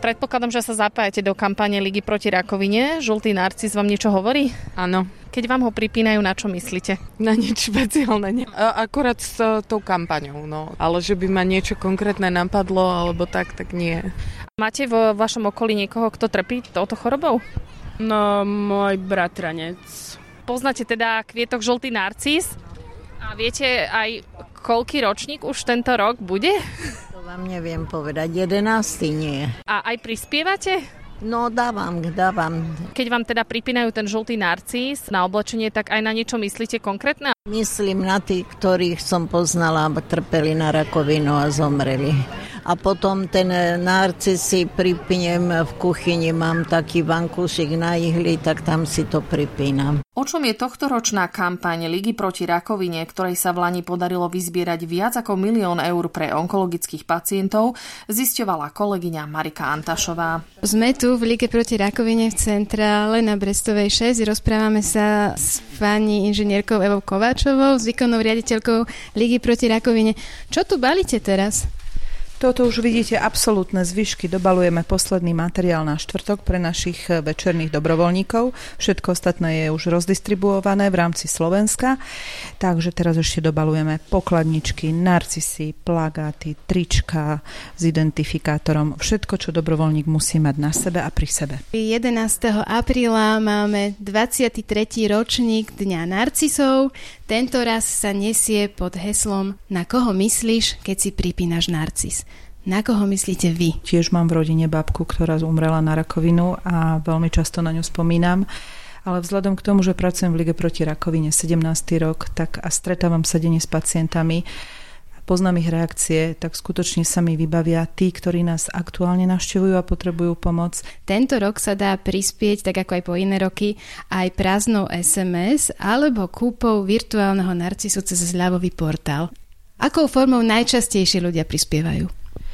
Predpokladám, že sa zapájate do kampane Ligy proti rakovine. Žltý narcis vám niečo hovorí? Áno. Keď vám ho pripínajú, na čo myslíte? Na nič špeciálne. Akurát s tou kampaňou, no. Ale že by ma niečo konkrétne napadlo, alebo tak nie. Máte vo vašom okolí niekoho, kto trpí touto chorobou? No, môj bratranec. Poznáte teda kvietok žltý narcis? A viete aj, koľký ročník už tento rok bude? To vám neviem povedať, 11. nie. A aj prispievate? No, dávam. Keď vám teda pripínajú ten žltý narcis na oblečenie, tak aj na niečo myslíte konkrétne? Myslím na tých, ktorých som poznala, trpeli na rakovinu a zomreli. A potom ten narcis si pripnem v kuchyni, mám taký vankúšik na ihli, tak tam si to pripínam. O čom je tohtoročná kampaň Ligy proti rakovine, ktorej sa v lani podarilo vyzbierať viac ako 1 000 000 eur pre onkologických pacientov, zisťovala kolegyňa Marika Antašová. Sme tu v Lige proti rakovine v centrále na Brestovej 6. Rozprávame sa s pani inžinierkou Evou Kováčovou, s výkonnou riaditeľkou Ligy proti rakovine. Čo tu balíte teraz? Toto už vidíte absolútne zvyšky. Dobalujeme posledný materiál na štvrtok pre našich večerných dobrovoľníkov. Všetko ostatné je už rozdistribuované v rámci Slovenska. Takže teraz ešte dobalujeme pokladničky, narcisy, plagáty, trička s identifikátorom. Všetko, čo dobrovoľník musí mať na sebe a pri sebe. 11. apríla máme 23. ročník Dňa narcisov. Tento raz sa nesie pod heslom Na koho myslíš, keď si pripínaš narcis? Na koho myslíte vy? Tiež mám v rodine babku, ktorá umrela na rakovinu a veľmi často na ňu spomínam. Ale vzhľadom k tomu, že pracujem v Lige proti rakovine 17. rok, tak a stretávam sa denne s pacientami, poznám ich reakcie, tak skutočne sa mi vybavia tí, ktorí nás aktuálne navštevujú a potrebujú pomoc. Tento rok sa dá prispieť, tak ako aj po iné roky, aj prázdnou SMS alebo kúpou virtuálneho narcisu cez zľavový portál. Akou formou najčastejšie ľudia prispievajú?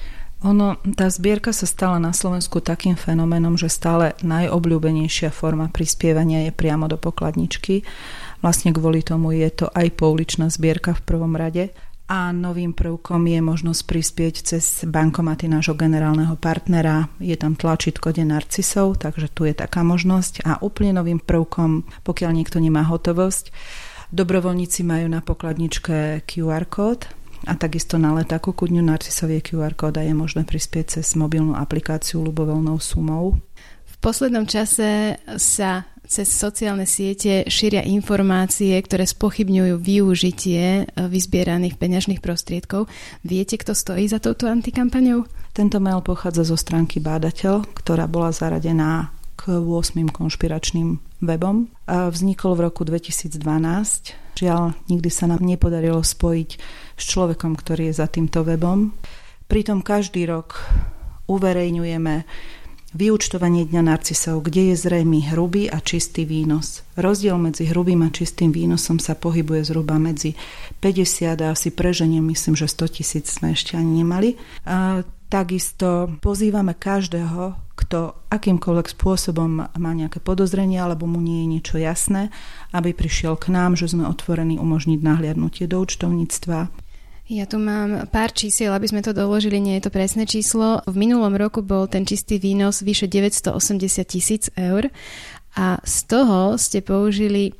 Tá zbierka sa stala na Slovensku takým fenoménom, že stále najobľúbenejšia forma prispievania je priamo do pokladničky. Vlastne kvôli tomu je to aj pouličná zbierka v prvom rade. A novým prvkom je možnosť prispieť cez bankomaty nášho generálneho partnera. Je tam tlačítko Deň narcisov, takže tu je taká možnosť. A úplne novým prvkom, pokiaľ niekto nemá hotovosť, dobrovoľníci majú na pokladničke QR kód a takisto na letáku ku Dňu narcisov je QR kód a je možné prispieť cez mobilnú aplikáciu ľubovoľnou sumou. V poslednom čase sa cez sociálne siete šíria informácie, ktoré spochybňujú využitie vyzbieraných peňažných prostriedkov. Viete, kto stojí za touto antikampaňou? Tento mail pochádza zo stránky Bádateľ, ktorá bola zaradená k 8 konšpiračným webom. Vznikol v roku 2012. Žiaľ, nikdy sa nám nepodarilo spojiť s človekom, ktorý je za týmto webom. Pritom každý rok uverejňujeme vyúčtovanie Dňa narcisov, kde je zrejmý hrubý a čistý výnos. Rozdiel medzi hrubým a čistým výnosom sa pohybuje zhruba medzi 50 a asi preženiem, myslím, že 100 000 sme ešte ani nemali. Takisto pozývame každého, kto akýmkoľvek spôsobom má nejaké podozrenie alebo mu nie je niečo jasné, aby prišiel k nám, že sme otvorení umožniť nahliadnutie do účtovníctva. Ja tu mám pár čísiel, aby sme to doložili, nie je to presné číslo. V minulom roku bol ten čistý výnos vyše 980 000 eur a z toho ste použili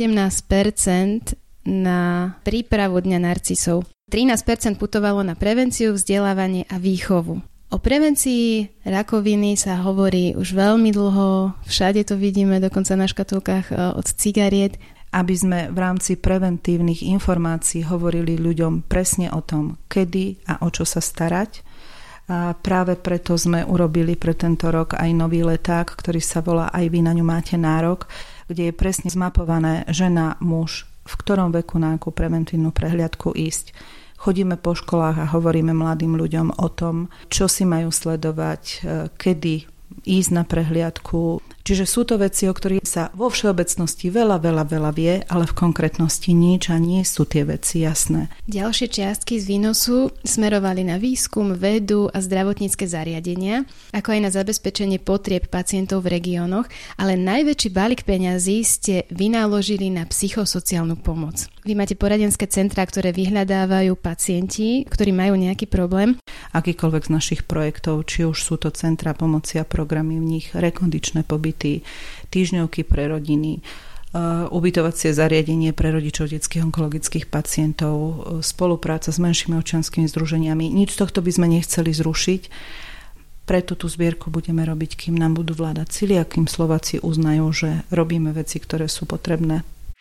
17% na prípravu Dňa narcisov. 13% putovalo na prevenciu, vzdelávanie a výchovu. O prevencii rakoviny sa hovorí už veľmi dlho, všade to vidíme, dokonca na škatulkách od cigariet. Aby sme v rámci preventívnych informácií hovorili ľuďom presne o tom, kedy a o čo sa starať. A práve preto sme urobili pre tento rok aj nový leták, ktorý sa volá Aj vy na ňu máte nárok, kde je presne zmapované žena, muž, v ktorom veku na akú preventívnu prehliadku ísť. Chodíme po školách a hovoríme mladým ľuďom o tom, čo si majú sledovať, kedy ísť na prehliadku, Čiže sú to veci, o ktorých sa vo všeobecnosti veľa vie, ale v konkrétnosti nič a nie sú tie veci jasné. Ďalšie čiastky z výnosu smerovali na výskum, vedu a zdravotnícke zariadenia, ako aj na zabezpečenie potrieb pacientov v regiónoch, ale najväčší balík peňazí ste vynaložili na psychosociálnu pomoc. Vy máte poradenské centrá, ktoré vyhľadávajú pacienti, ktorí majú nejaký problém. Akýkoľvek z našich projektov, či už sú to centrá pomoci a programy v nich, rekondičné pobyty, týždňovky pre rodiny, ubytovacie zariadenie pre rodičov detských onkologických pacientov, spolupráca s menšími občianskymi združeniami. Nič z tohto by sme nechceli zrušiť. Preto tú zbierku budeme robiť, kým nám budú vládať sily a kým Slováci uznajú, že robíme veci, ktoré sú potrebné